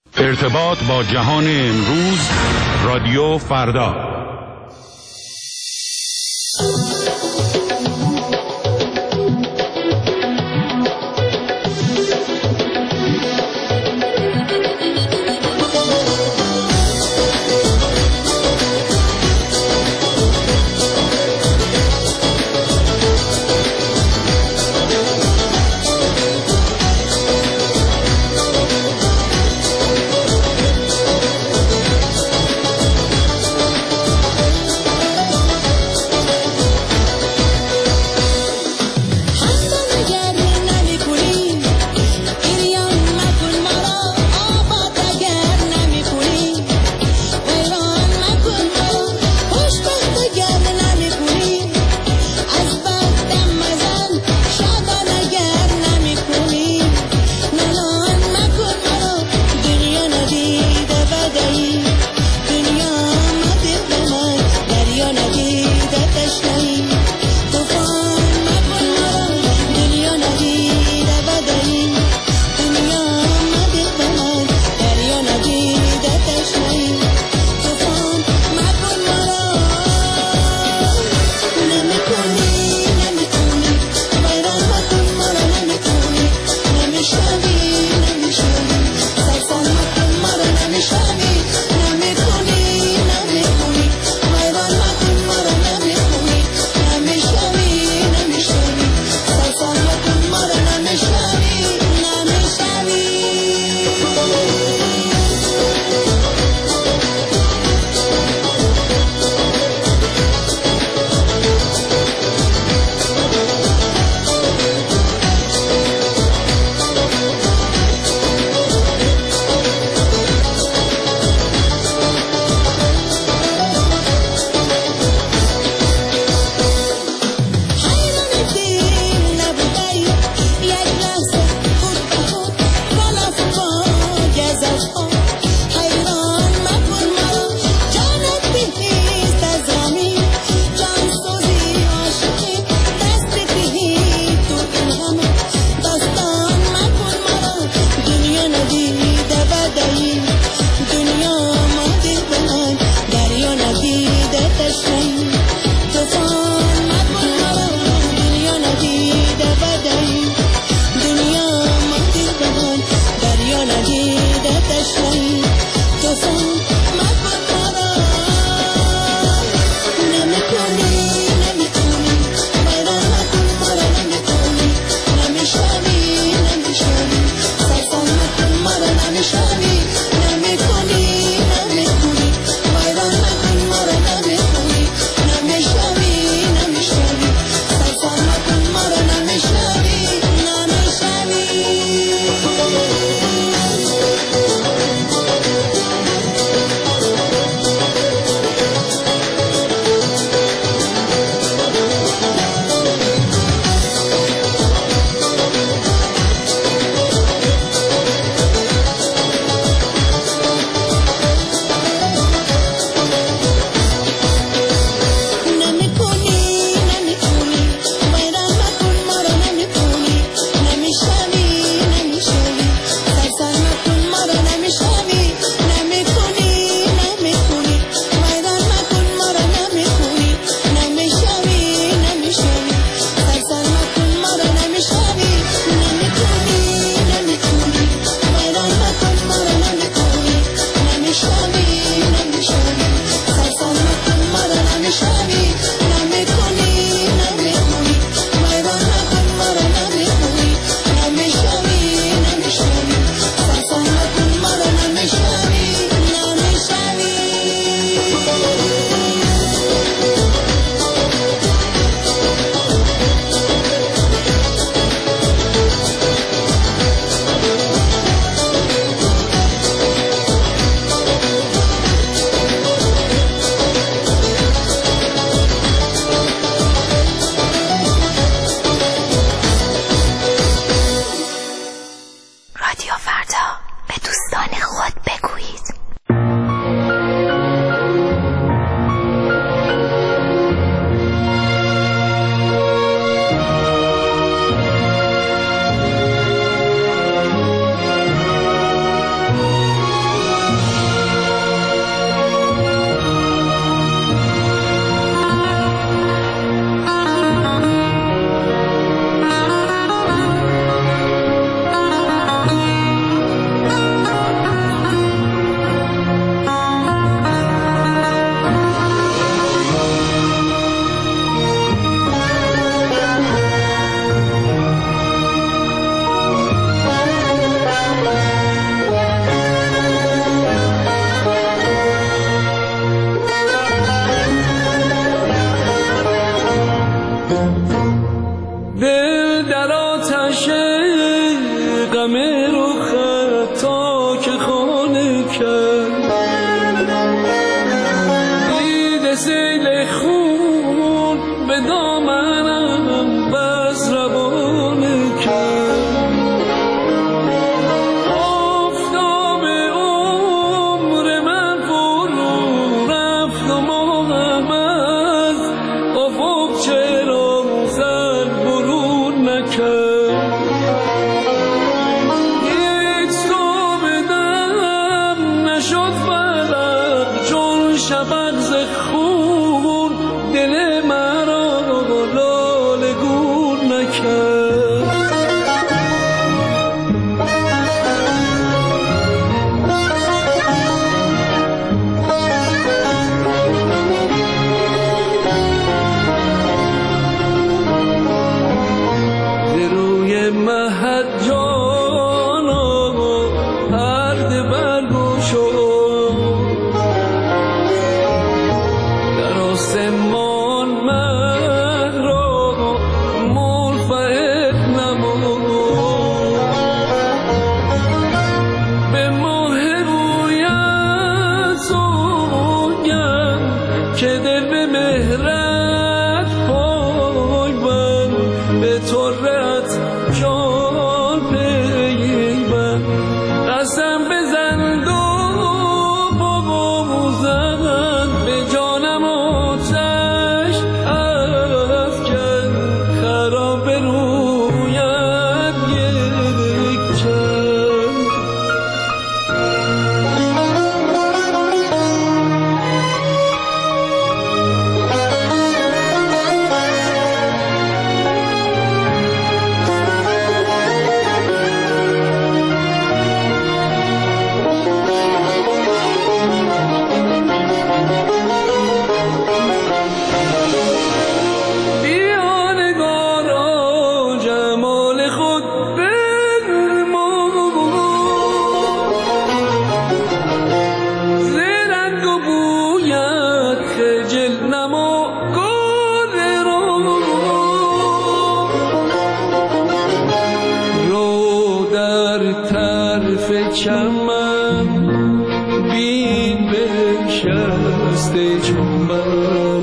ارتباط با جهان امروز، رادیو فردا. قسم بزن و بغوزن به جانم آتش افکن خراب رویت یک چند چمن بین بنشسته چون من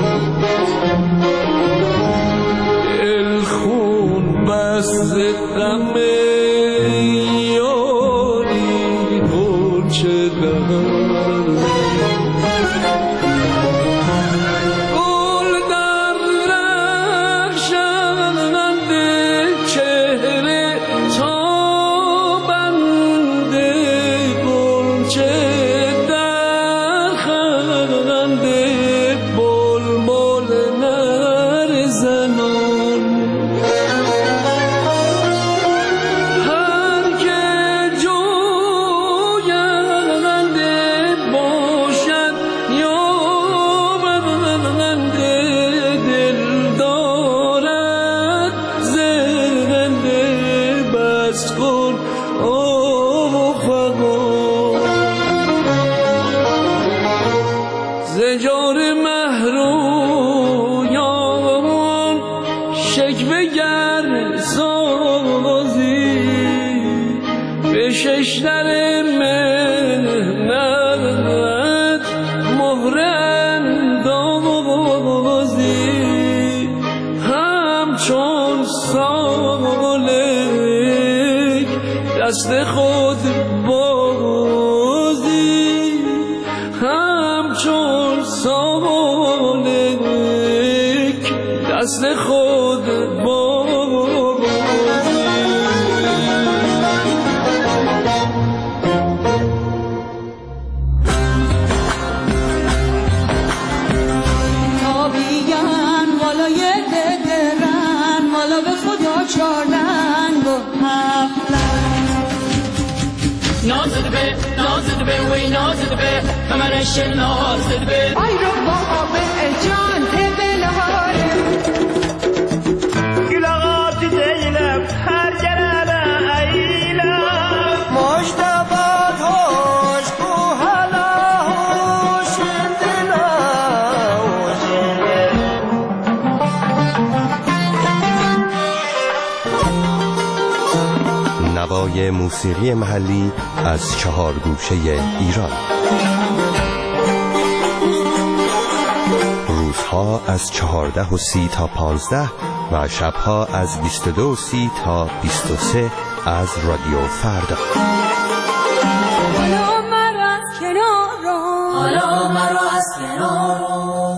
الخون بست غم یاری گلچه دهن گل در رخشنده چهره تا زجار مهرویان شکوه گر سازی به ششدر مهنت مهر اندازی همچون سالک دست خود بازی همچون سالک دست خود بازی تابیگن والا یه ددرن والا به خدا چارنگ و هفتن نازد به وی نازد به کمرش نازد به آی رو بابا به جان تبلهاره گلغات زینب هر جرانه ایلم مشتبات هوش کو حالا هوش دلا نوای موسیقی محلی از 4 گوشه ایران. روزها از 14:30 تا 15 و شبها از 22:30 تا 23 از رادیو فردا. حالا مرا از کنارو حالا مرا از کنارو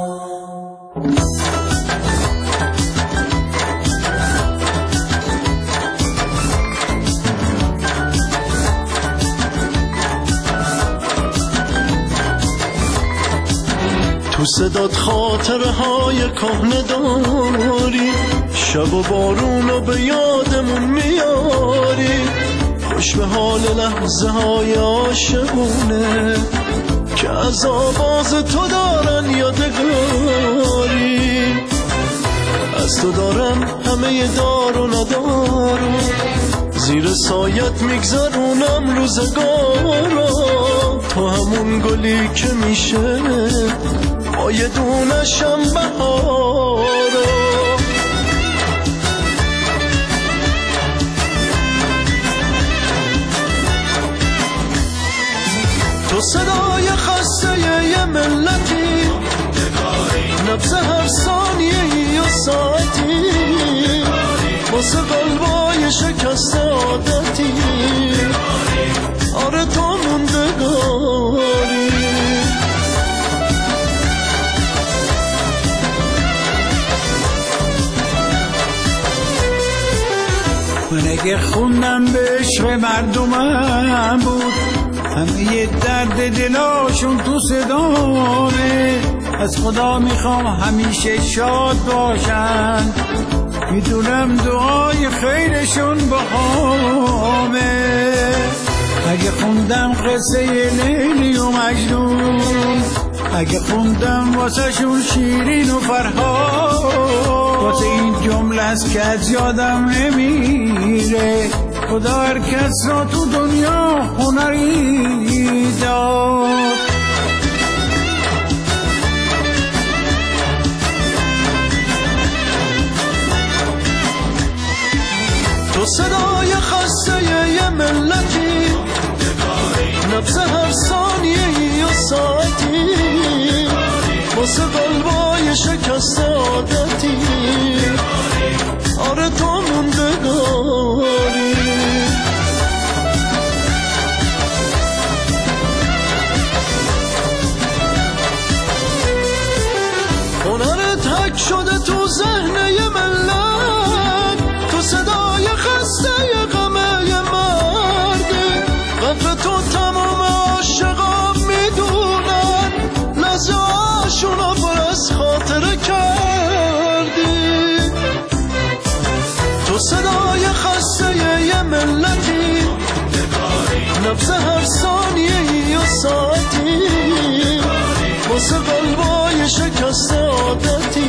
تو صدات خاطره های کهنه داری شب و بارونو به یادمون میاری خوش به حال لحظه های عاشقونه که از آواز تو دارن یادگاری از تو دارم همه دار و ندارو زیر سایت میگذرونم روزگارا تو همون گلی که میشه با یه دونشم بهارا تو صدای خسته یه ملتی نبض هر ثانیه یا ساعتی واسه قلبای شکسته عادتی اگه خوندم به عشق مردمم بود، همه درد دلاشون تو صدامه. از خدا میخوام همیشه شاد باشن، میدونم دعای خیرشون بهامه. اگه خوندم قصه لیلی و مجنون، اگه خوندم واسه شون شیرین و فرهاد، واسه این جمله است که از یادم نمیره. خدا هر کس را تو دنیا هنری داد. تو صدای خسته یه ملتی، نبض هر ثانیه یا ساعتی، واسه قلبای شکست عادتی. آره تو موندگاری، هنرت حک شده تو ذهن یه ملت، تو صدای خسته یه غمه یه مرده. قدر تو تمام عاشقا میدونن، لحظه هاشونا پر از خاطره کردی. تو صدای خسته یه ملتی، نبض هر ثانیه یا ساعتی، واسه قلبای شکست عادتی.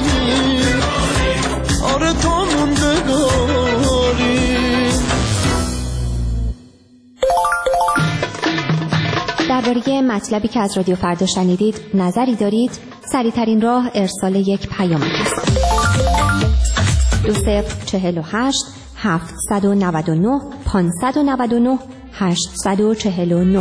آره تو موندگاری. درباره مطلبی که از رادیو فردا شنیدید نظری دارید؟ سریع‌ترین راه ارسال یک پیامک است. 2048 799 599 849.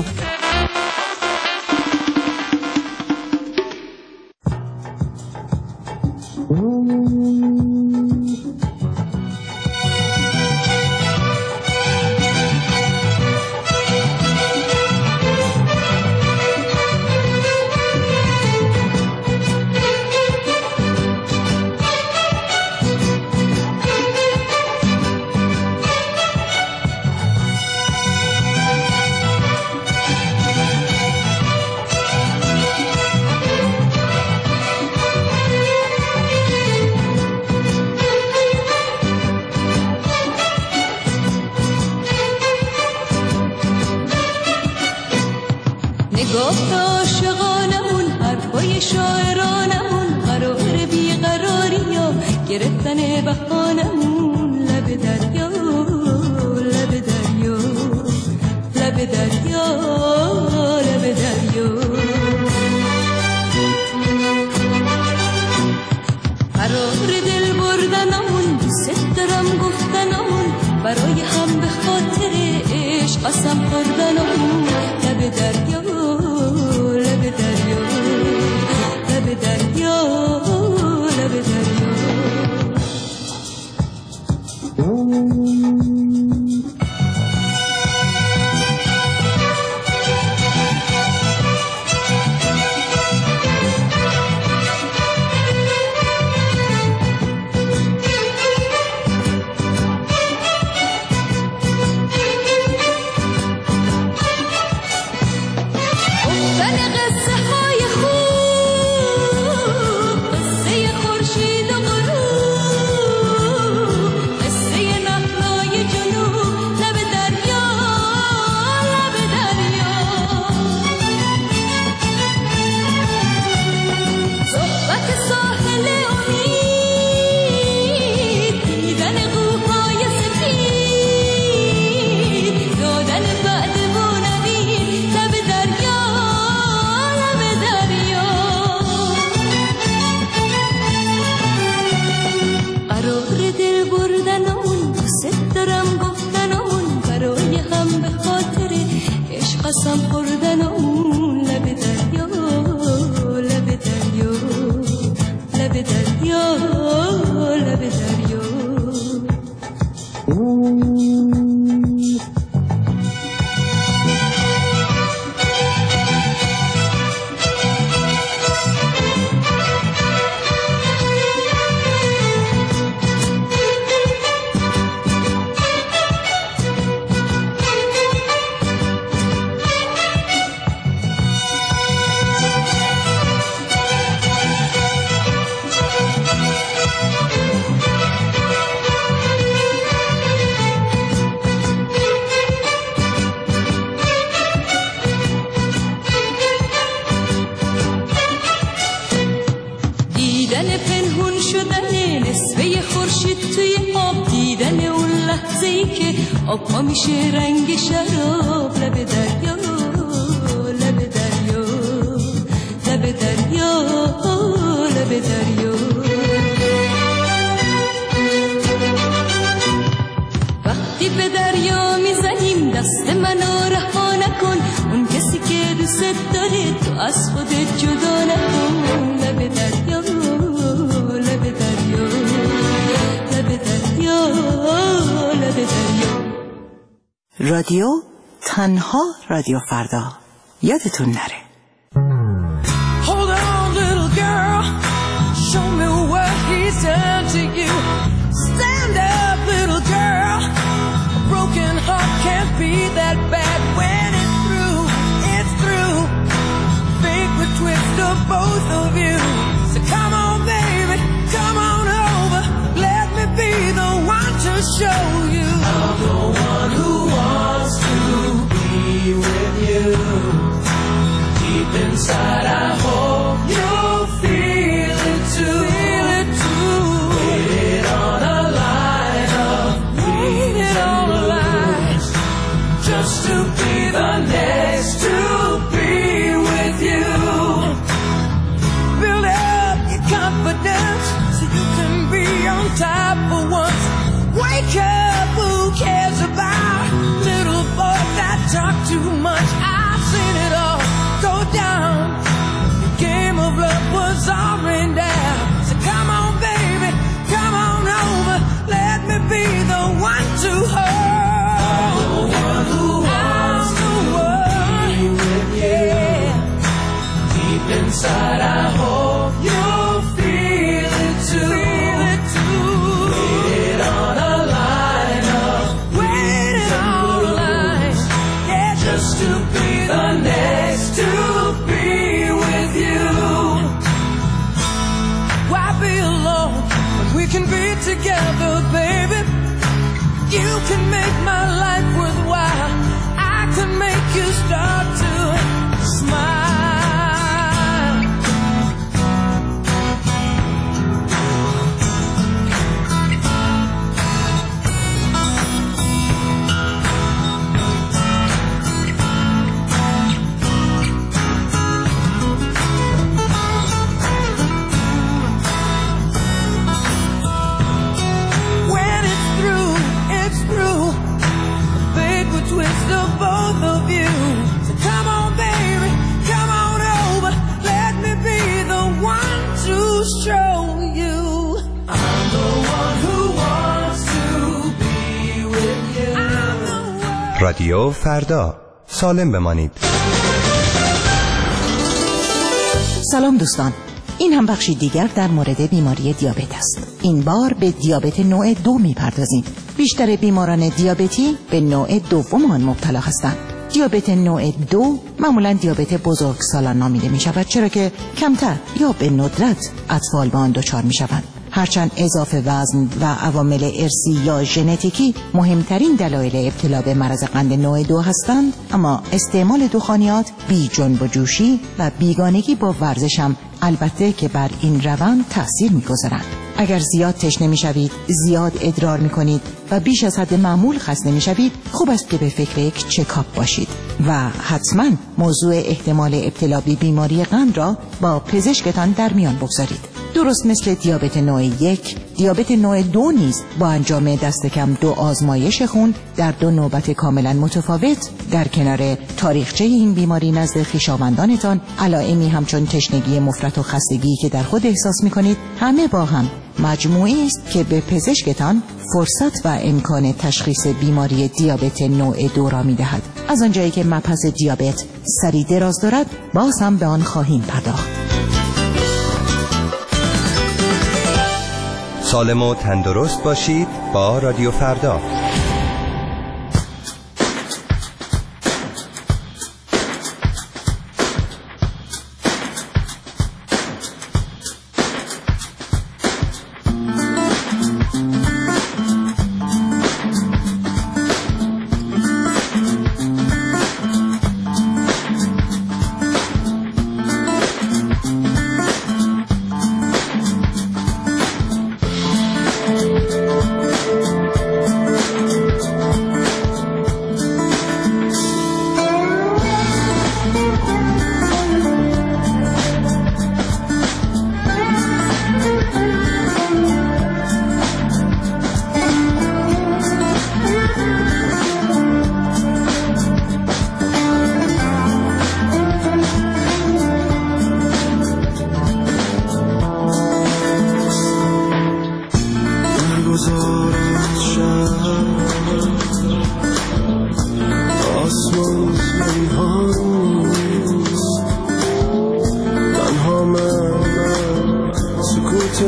نگاه عاشقانمون، حرفای شاعرانمون، قرار بیقراری ها گرفتن بهانمون. لب دریا، لب دریا، لب دریا، لب دریا. قرار دل بردنمون، دوست دارم گفتنمون، برای هم به خاطر عشق قسم خوردنمون. لب دریا، لب دریا، لب دریا، لب دریا. قسم خوردنمون. لب دریا، لب دریا، لب دریا، لب دریا. که آبها میشه رنگ شراب. لب دریا لب دریا لب دریا لب دریا. وقتی به دریا میزنیم دست منو رها نکن، اون کسی که دوست داره تو از خودت جدا نکن. لب دریا لب دریا لب دریا لب دریا. رادیو تنها رادیو فردا، یادتون نره. Hold on, little girl, show me what he's done to you. Stand up, little girl, a broken heart can't be that bad. When it's through, it's through. Fate would twist of both of you. So come on, baby, come on over. Let me be the one to show you. I'm the one who wants to be with you. Deep inside, I hope you'll feel it too. Feel it too. Waited on a line of waited on a line just to be the next to be with you. Build up your confidence so you can be on top for once. Wake up, who cares about little boys that talk too much? I've seen it all go down. The game of love was already down. So come on, baby, come on over. Let me be the one to hold. I'm the one who wants to be with you. Deep inside, I hope you'll feel it too. Feel it too. Waited on a line of waited on a line, yeah, just to be the next to be with you. Why be alone when we can be together, baby? You can make my life worthwhile. I can make you start to smile. When it's through, it's through. The fate would twist of both of you. So come on, baby, come on over. Let me be the one to show you. I'm the one who wants to be with you. I'm the one. رادیو فردا، سالم بمانید. سلام دوستان، این هم بخشی دیگر در مورد بیماری دیابت است. این بار به دیابت نوع 2 میپردازیم. بیشتر بیماران دیابتی به نوع دوم آن مبتلا هستند. دیابت نوع 2 معمولا دیابت بزرگسالان نامیده می شود، چرا که کمتر یا به ندرت اطفال به آن دچار می شوند. هرچند اضافه وزن و عوامل ارثی یا ژنتیکی مهمترین دلایل ابتلا به مرض قند نوع 2 هستند، اما استعمال دخانیات، بی جنب و جوشی و بیگانگی با ورزش هم البته که بر این روند تأثیر می‌گذارند. اگر زیاد تشنه می‌شوید، زیاد ادرار می‌کنید و بیش از حد معمول خسته می‌شوید، خوب است که به فکر یک چکاپ باشید و حتما موضوع احتمال ابتلا به بیماری قند را با پزشکتان در میان بگذارید. درست مثل دیابت نوع 1، دیابت نوع 2 نیز با انجام دست کم 2 آزمایش خون در 2 نوبت کاملا متفاوت در کنار تاریخچه این بیماری نزد خویشاوندانتان، علائمی همچون تشنگی مفرط و خستگی که در خود احساس می‌کنید، همه با هم مجموعی است که به پزشکتان فرصت و امکان تشخیص بیماری دیابت نوع 2 را می‌دهد. از آنجایی که مبحث دیابت سری دراز دارد، باز هم به آن خواهیم پرداخت. سالم و تندرست باشید با رادیو فردا.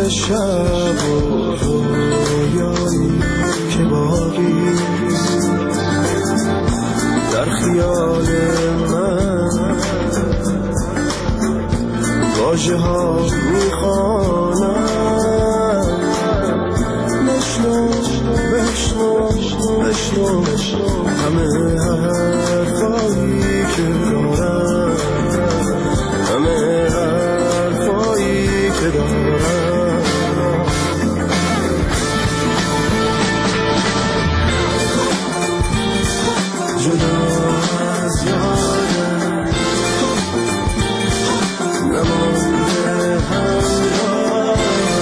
شب و رویایی که باقی در خیال من واژه ها میخوانم بشنو همه حرفایی که دارم همه حرفایی که دارم جدا از یادم نمانده همراه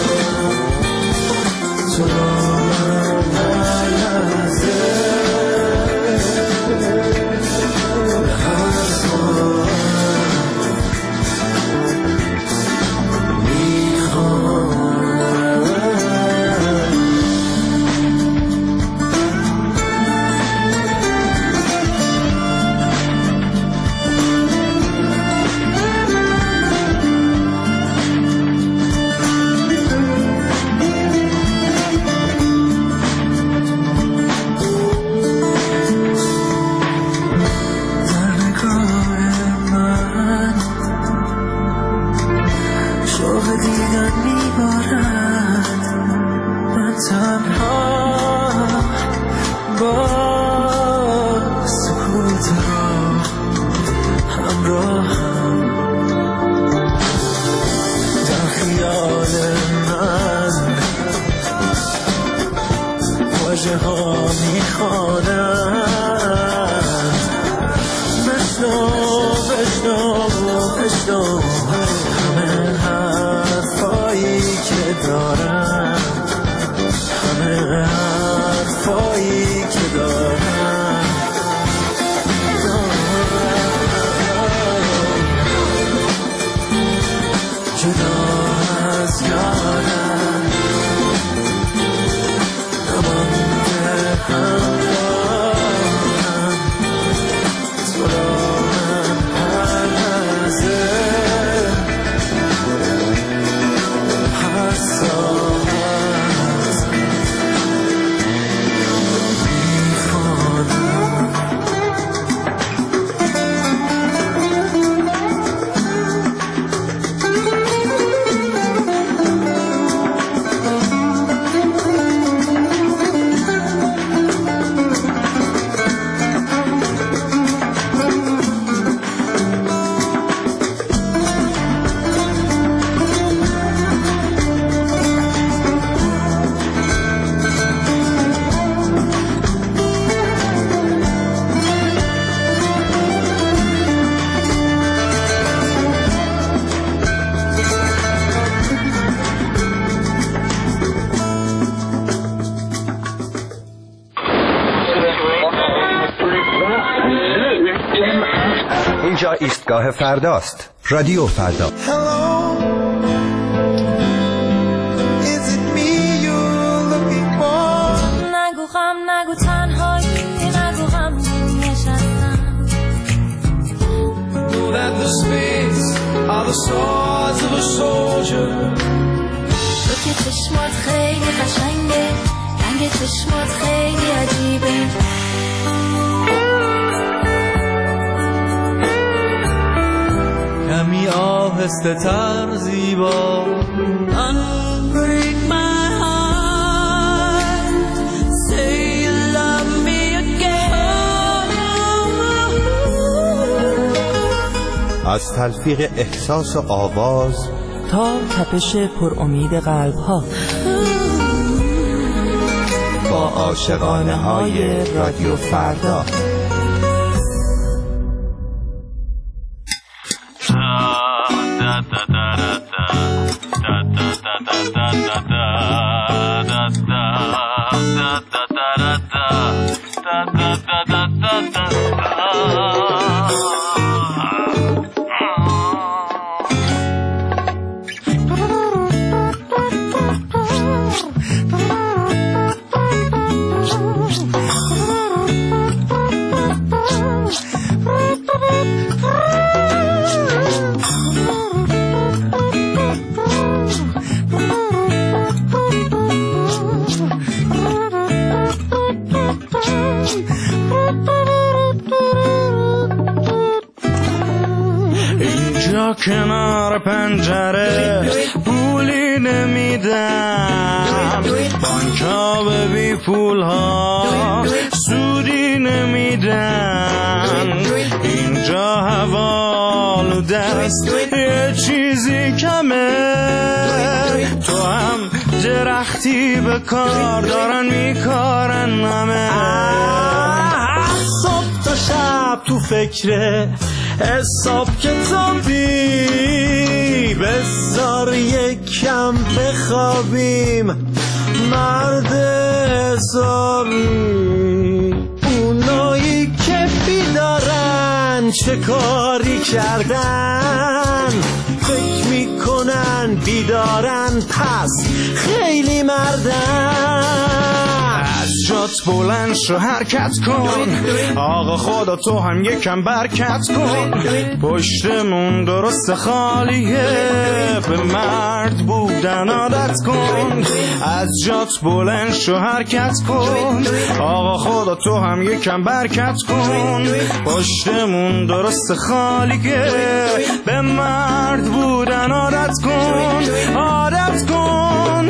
تو را من هر لحظه هر ساعت اینجا ایستگاه فرداست. رادیو فردا. نگو غم نگو تنهایی نگو غم نشستم Know that the spades are the swords of a soldier. تو که چشمات خیلی قشنگه رنگ چشمات خیلی عجیبه کمی آهسته تر زیبا Unbreak my heart Say you love me again از تلفیق احساس و آواز تا تپش پر امید قلب ها با عاشقانه های رادیو فردا. اینجا کنار پنجره پولی نمیدم، بانکا به بی پول ها سودی نمیدن، اینجا هوا آلودست یه چیزی کمه، تو هم درختی به کار دارن میکارن همه. صبح تا شب تو فکره حساب کتابی، بذار یکم بخوابیم مرد حسابی. اونایی که بیدارن چه کاری کردن، فکر میکنن بیدارن پس خیلی مردن. از جات بلند شو حرکت کن، آقا خدا تو هم یکم برکت کن، پشتمون درست خالیه به مرد بودن عادت کن. از جات بلند شو حرکت کن، آقا خدا تو هم یکم برکت کن، پشتمون درست خالیه به مرد بودن عادت کن، عادت کن.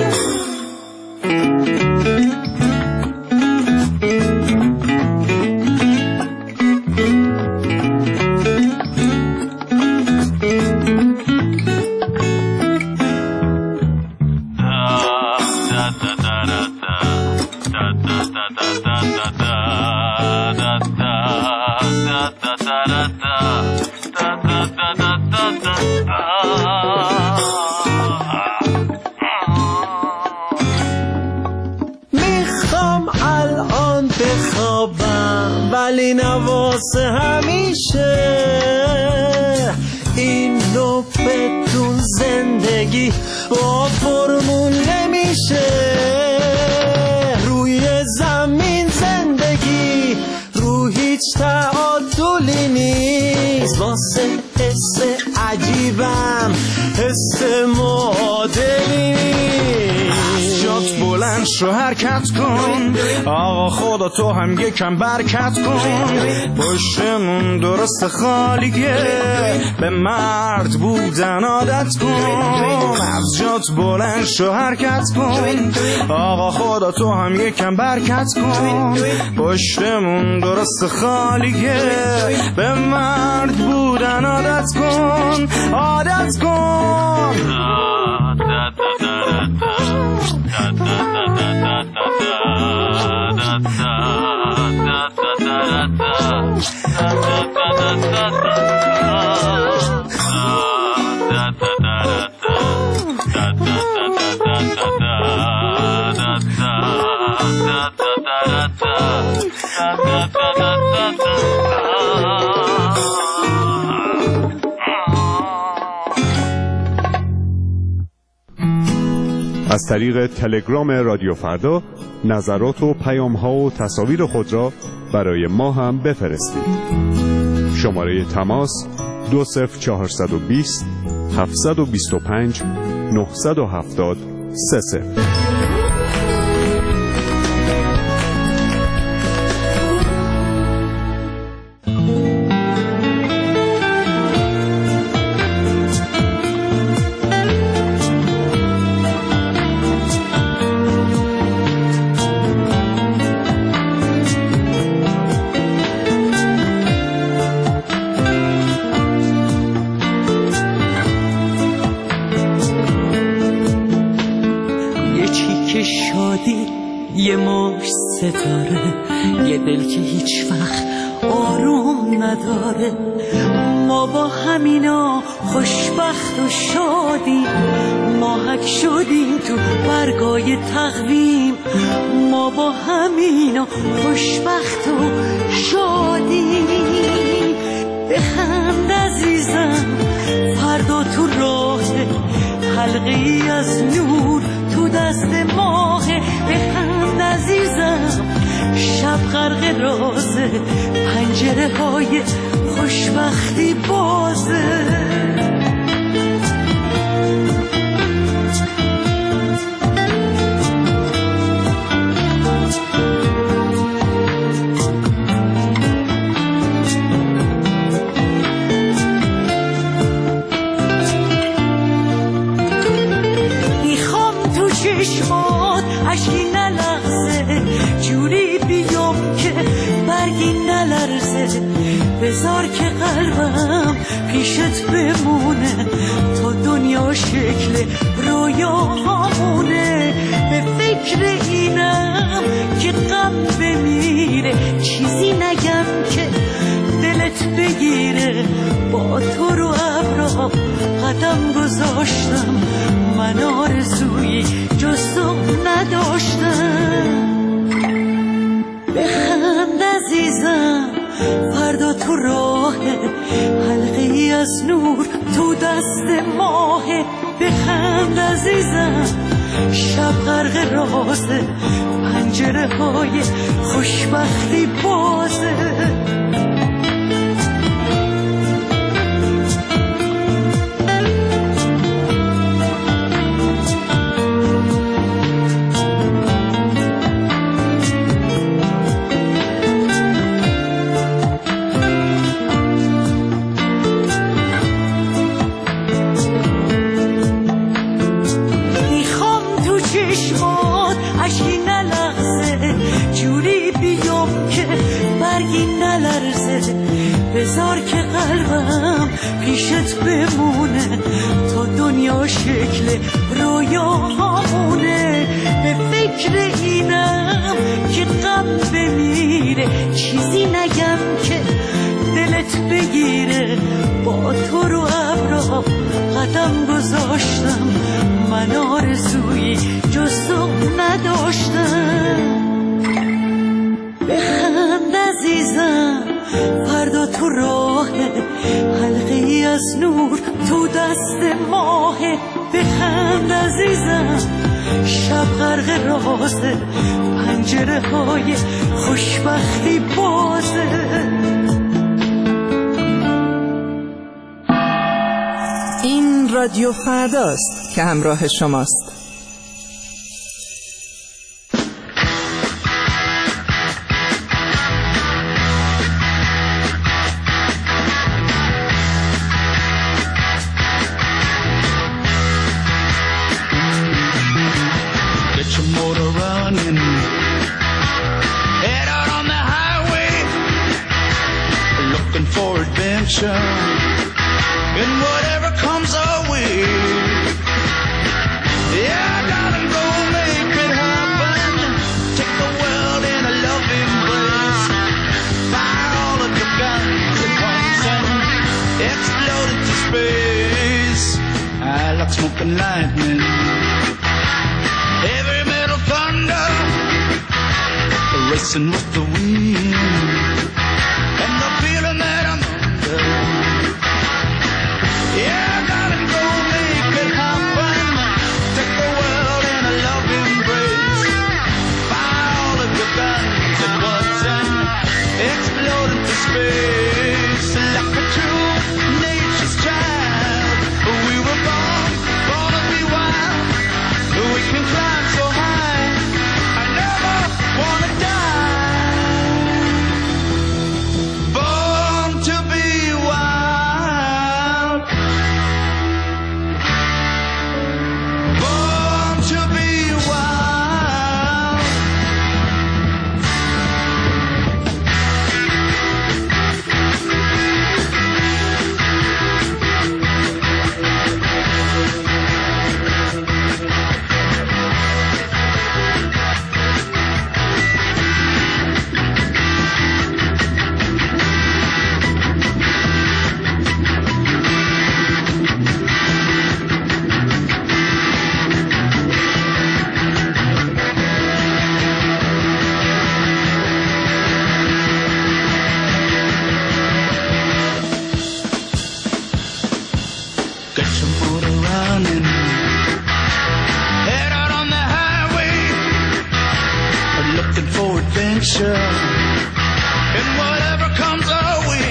میخوام الان بخوابم ولی نواسه همیشه، این بدون زندگی با فرمون نمیشه. روی زمین زندگی رو هیچ تعادلی نیست، واسه حس عجیبم حس معادلی نیست. جات بلند شو حرکت کن، آقا خدا تو هم یکم برکت کن، پشتمون درست خالیه به مرد بودن عادت کن. از جات بلند شو حرکت کن، آقا خدا تو هم یکم برکت کن، پشتمون درست خالیه به مرد بودن عادت کن، عادت کن. از طریق تلگرام رادیو فردا نظرات و پیام‌ها و تصاویر خود را برای ما هم بفرستید. شماره تماس 20420 725 970 30. یه مشت ستاره، یه دل که هیچ وقت آروم نداره. ما با همینا خوشبخت و شادیم، ماهک شدیم تو برگای تقویم. ما با همینا خوشبخت و شادیم. بخند عزیزم فردا تو راه، حلقه ای از نور تو دست ماه. بخند عزیزم شب غرق رازه، پنجره های خوشبختی بازه. بذار که قلبم پیشت بمونه تا دنیا شکل رویا همونه. به فکر اینم که غم بمیره چیزی نگم که دلت بگیره. با تو رو ابرا قدم گذاشتم من آرزویی جز تو نداشتم. بخند عزیزم فردا تو راهه حلقه ای از نور تو دست ماهه. بخند عزیزم شب غرق رازه پنجره های خوشبختی بازه. بذار که قلبم پیشت بمونه تا دنیا شکل رویا همونه. به فکر اینم که غم بمیره چیزی نگم که دلت بگیره. با تو رو ابرا قدم گذاشتم من آرزویی جز تو نداشتم. بخند عزیزم فردا تو راهه حلقه ای از نور تو دست ماهه. بخند عزیزم شب غرق رازه پنجره های خوشبختی بازه. این رادیو فرداست که همراه شماست. And whatever comes our way, yeah, darling, go make it happen. Take the world in a loving embrace. Fire all of your guns at once and explode into space. I like smoke and lightning, heavy metal thunder, racing with the wind, and the feeling that I'm under. Yeah, darling, go make it happen. Take the world in a loving embrace. Fire all of your guns at once and explode into space. Like a true nature's child, we were born to be wild. We can climb so high, I never wanna die. Born to be wild. Born to be wild. Get your motor running, head out on the highway, looking for adventure, and whatever comes our way.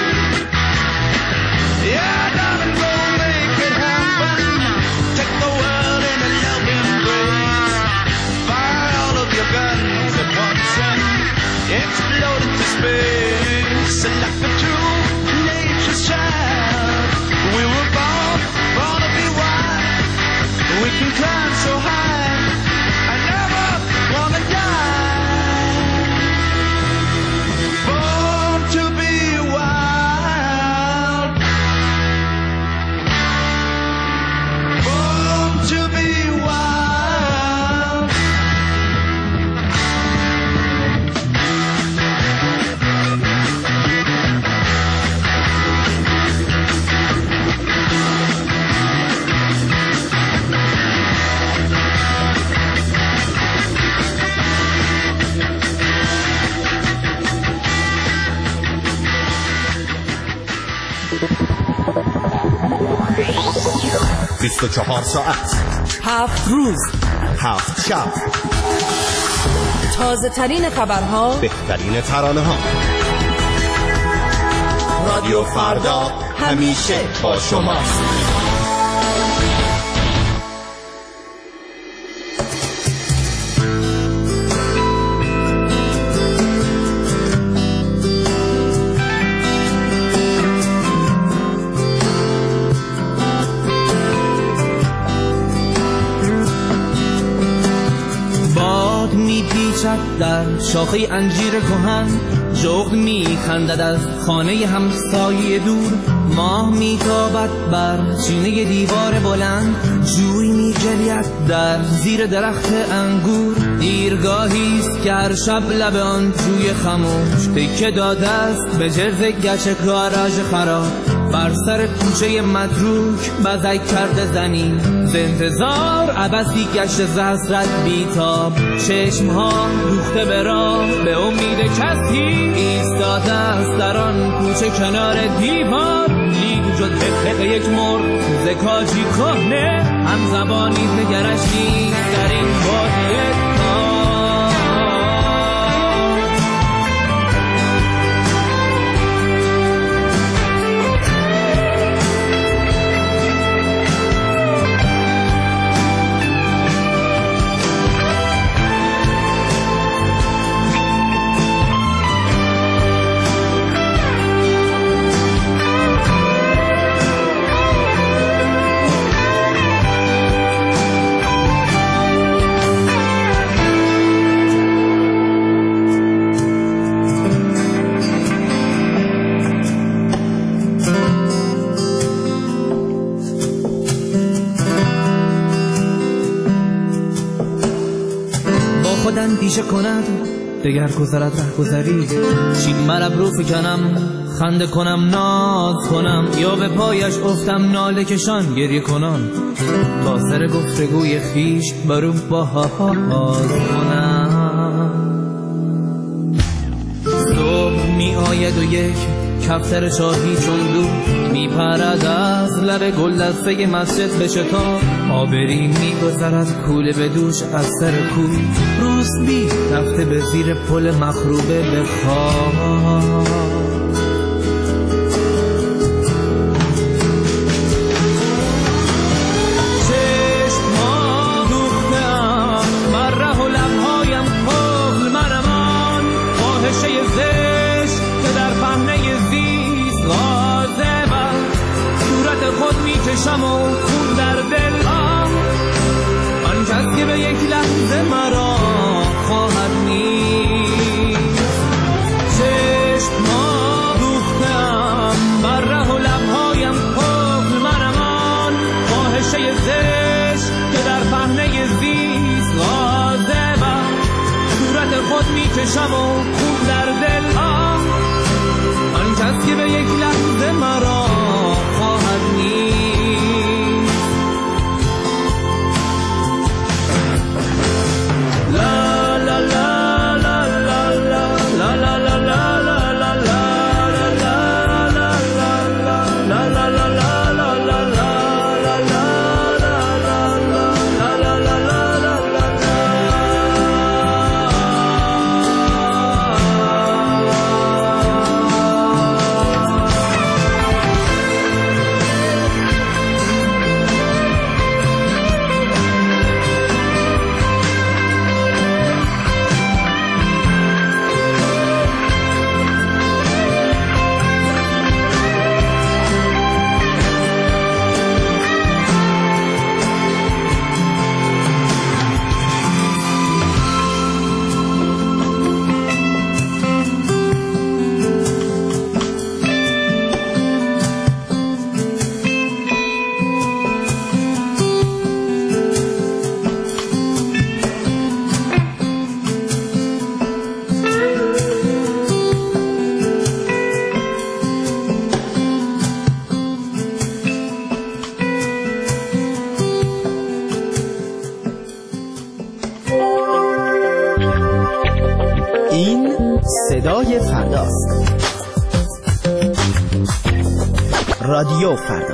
Yeah, darling, go make it happen. Take the world in a loving embrace. Fire all of your guns at once and explode into space. Like a true nature's child, we were born to be wild. We can climb so high, I never wanna die. 24 ساعت 7 روز 7 شب، تازه ترین خبرها، بهترین ترانه ها. رادیو فردا همیشه با شماست. در شاخه انجیر کهن جغد میخندد از خانه همسایه دور. ماه میتابد بر چینه دیوار بلند، جوی میجلید در زیر درخت انگور. دیرگاهیست که هر شب لب آن جوی خموش تکه داده است به جرز گچ گاراژ خراب. بر سر کوچه متروک بزک کرده زمین، ز انتظار عبثی گشت ز حسرت بیتاب. چشمها دوخته به راه به امید کسی ایستاده است در آن کوچه کنار دیوار. لیک جز قطعه یک مرغ ز کاجی کهنه، هم زبانی نگرش نیست در این بادیه. اندیشه کند دگر گذرد ره گذری، چین مرب رو فکنم خنده کنم ناز کنم، یا به پایش افتم ناله کشان گریه کنم، تا سر گفتگوی خیش برو باز کنم. صبح می آید و یک کفتر شاهی چون دود می پرد از لب گل دسته مسجد به شتاب. آبری می گذرد کوله به دوش از سر کوی، روسبی رفته به زیر پل مخروبه به خواب. چشم‌ها دوخته‌ام بر ره و لب‌هایم کهل مرمان، فاحشه زشت که در پهنه زیست غاضبم، صورت خود می‌کشم و خون در دل. آن کس که به یک لحظه مرا خواهد نیست. چشم‌ها دوخته‌ام بر ره و لب‌هایم کهل مرمان، فاحشه زشت که در پهنه زیست غاضبم، صورت خود می‌کشم و خون در دل. آن کس که به یک لحظه مرا خواهد نیست. رادیو فردا.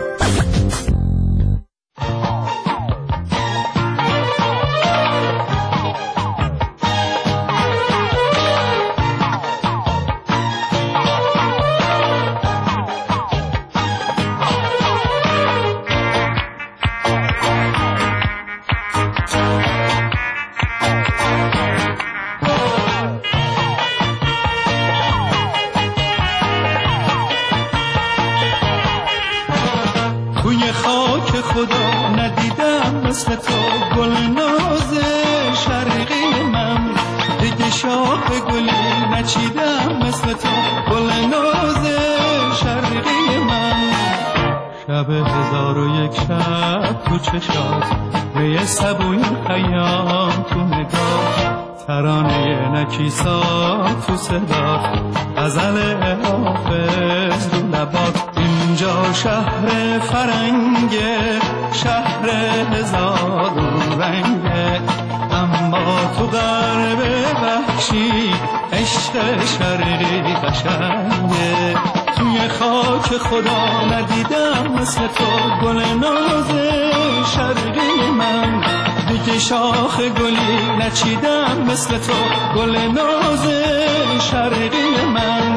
خدا ندیدم مثل تو گل ناز شرقی من، دیگه شاخ گلی نچیدم مثل تو گل ناز شرقی من. شب 1001 شب تو چشات به سبوی خیام تو نگاه، ترانه نکیسات تو صدات، غزل حافظ رو لبات. اینجا شهر فرنگه، شهر هزار رنگه، اما تو غرب وحشی عشق شرقی قشنگه. توی خاک خدا ندیدم مثل تو گل ناز شرقی من، دیگه شاخ گلی نچیدم مثل تو گل ناز شرقی من.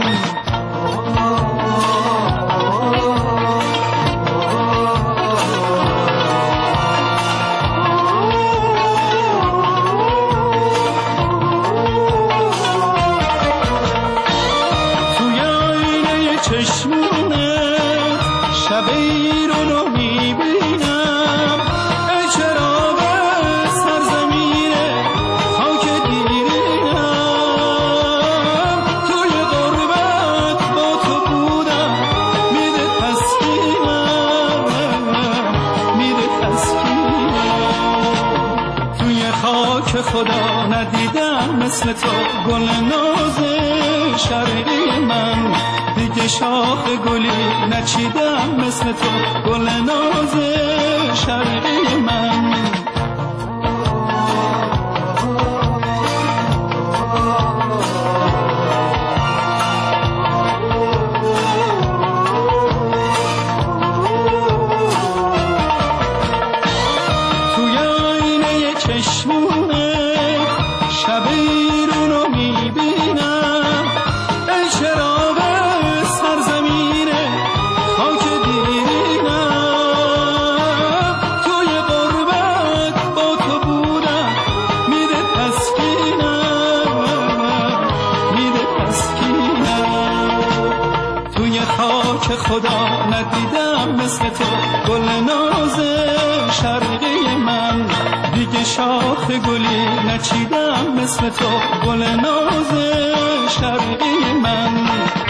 خدا ندیدم مثل تو گل ناز شرقی من، دیگه شاخ گلی نچیدم مثل تو گل ناز شرقی من. خدا ندیدم مثل تو گل ناز شرقی من، دیگه شاخ گلی نچیدم مثل تو گل ناز شرقی من.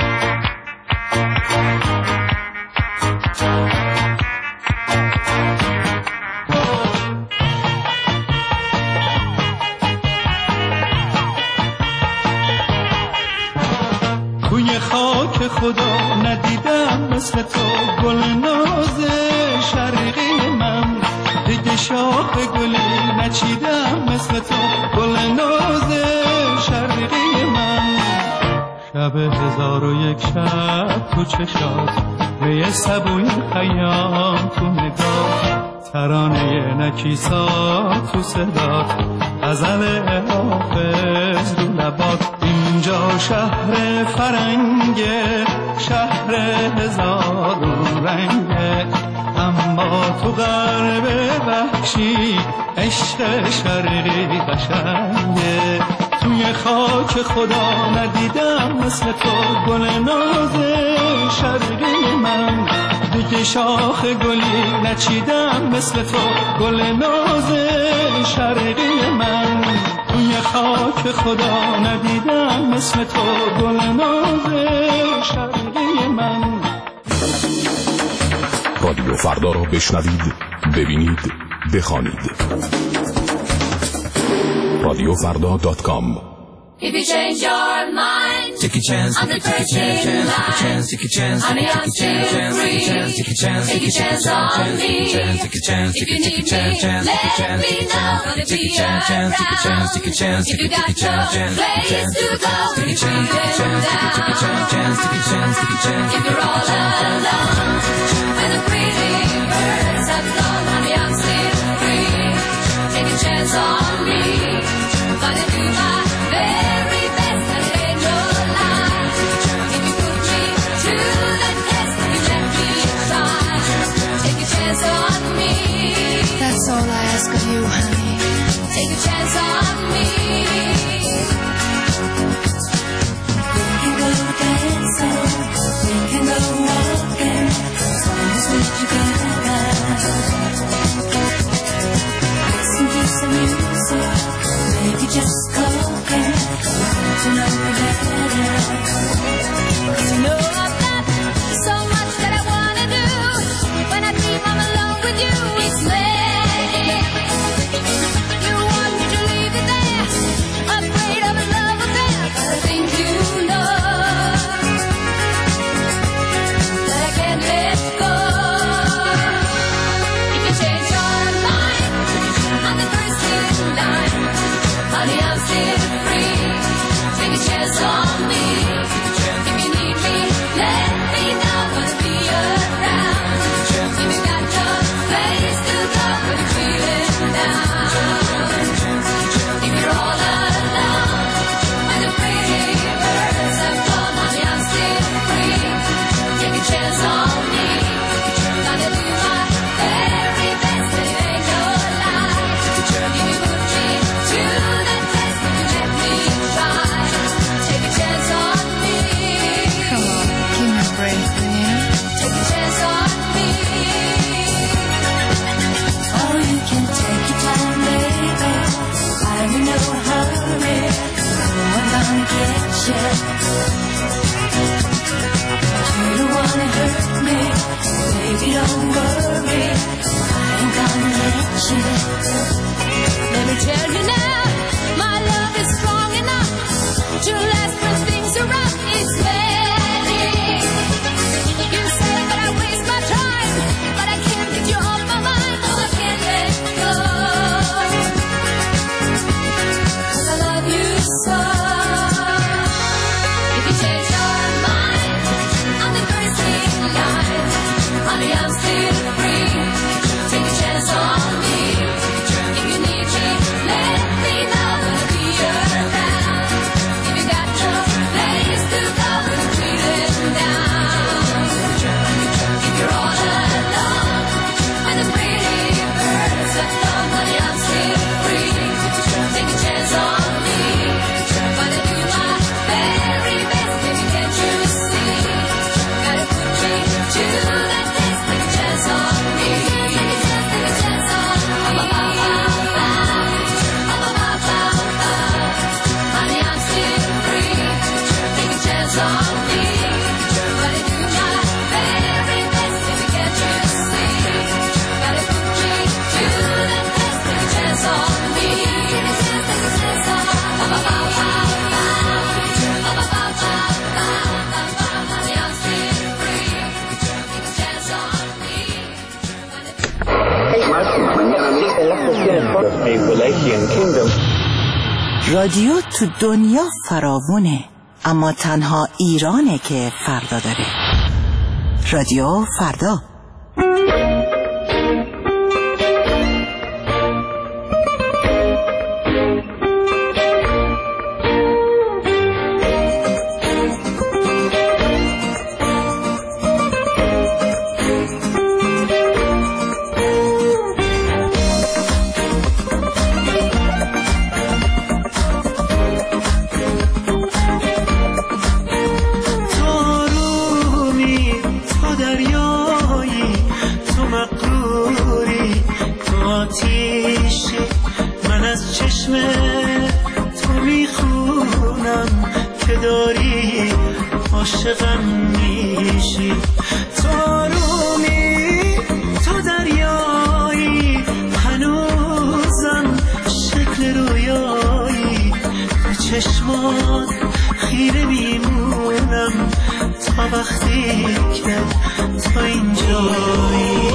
توی خاک خدا ندیدم مثل تو گل ناز شرقی من، دیگه شاخ گلی نچیدم مثل تو گل ناز شرقی من. شب 1001 شب تو چشات به سبوی خیام تو نگاه، ترانه نکیسات تو صدات، غزل حافظ رو لبات. اینجا شهر فرنگه، شهر هزار رنگه، اما تو غرب وحشی عشق شرقی قشنگه. توی خاک خدا ندیدم مثل تو گل ناز شرقی من، دیگه شاخ گلی نچیدم مثل تو گل ناز شرقی من. توی خاک خدا ندیدم مثل تو گل ناز شرقی من. رادیو فردا رو بشنوید، ببینید، بخوانید. radiofrda.com. If you change your mind, take a chance, on the take a chance, take a chance, honey, I'm still free. take a chance, Take a chance on me. take a chance, If you need me, let me know. Gonna be around. take a chance, If you got no place to go, take a chance, take a chance, take a chance, take a chance, take a chance, if you're all alone. chance on me. That's all I ask of you, honey. Take a chance on me. We can go dancing, we can go walking, as long as we're together. Listen to some music, maybe just talking, to know you better. 'Cause you know I've got so much that I wanna do. When I dream I'm alone with you, it's magic. You want me to leave it there, afraid of a love affair. But I think you know that I can't let go. If you change your mind, I'm the first in line. Honey, I'm still free. Take a chance on me. If you need me, let me know. Gonna be around. If you got no place to go when you're feeling down. If you're all alone and the pretty birds have flown, honey, I'm still free. Take a chance on me. Gonna do my very best, but it ain't no lie. If you put me to the test, if you let me try, take a chance on me. Come on, give me a break, will you? Take a chance on me. Oh, you can take your time, baby. I'm in no hurry. No one gonna get you. You don't wanna hurt me, baby. Don't worry. I ain't gonna let you. Let me tell you now, my love is strong enough to last when things are rough. It's magic. You say that I waste my time, but I can't get you off my mind. Oh, I can't let go. 'Cause I love you so. If you change your mind, I'm the first in line. Honey, I'm still free. Take a chance on me. If you need me, let me know. Gonna be around. If you got no place to go when you're feeling down. If you're all alone and the pretty birds have flown, honey, I'm still free. Take a chance on me. Gonna do my very best, baby, can't you see? Gotta put me to the test. Take a chance on me. Take a chance on me. Honey, I'm still free. Take a chance on me. Gonna do my very best, baby, can't you see? Gotta put me to the test. Take a chance on me. Take a chance on me. Honey, I'm still free. Take a chance on me. رادیو تو دنیا فراوونه، اما تنها ایرانه که فردا داره. رادیو فردا. عاشقم میشی، تو رومی، تو دریایی، هنوزم شکل رویایی، به چشمات خیره میمونم تا وقتی که تو اینجایی.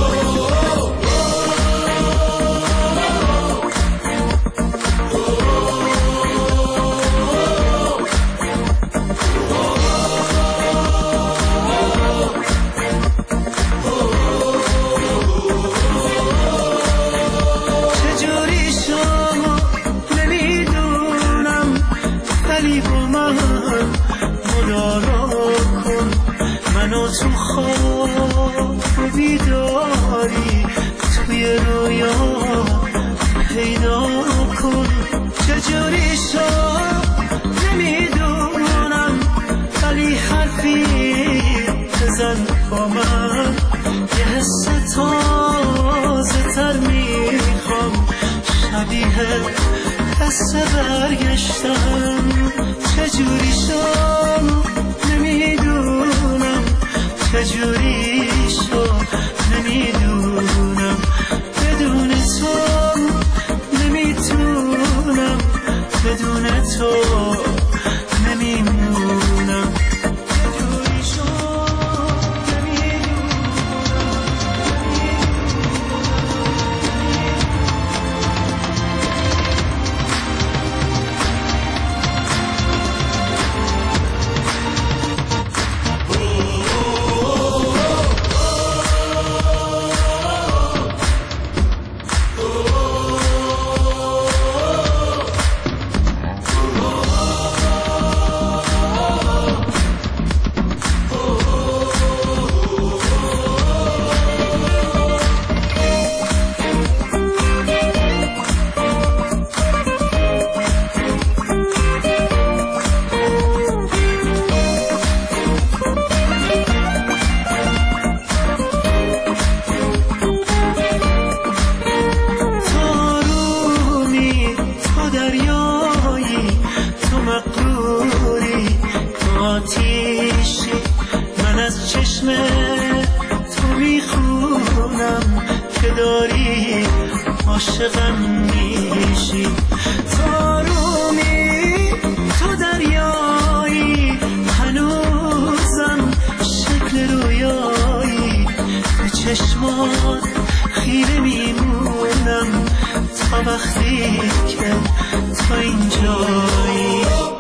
تو خواب بیداری توی رویا پیدا کن. چجوری شد نمیدونم، ولی حرفی بزن با من، یه حس تازه تر میخوام، شبیه حس برگشتم. چجوری شد نمیدونم، چجوری شد نمیدونم، بدون تو نمیتونم، بدون تو نمیمونم. چجوری شد نمیدونم. من از چشم تو میخونم که داری عاشقم میشی. تارومی تو دریایی، هنوزم شکل رویایی، به چشمات خیره میمونم تا وقتی که تو اینجایی.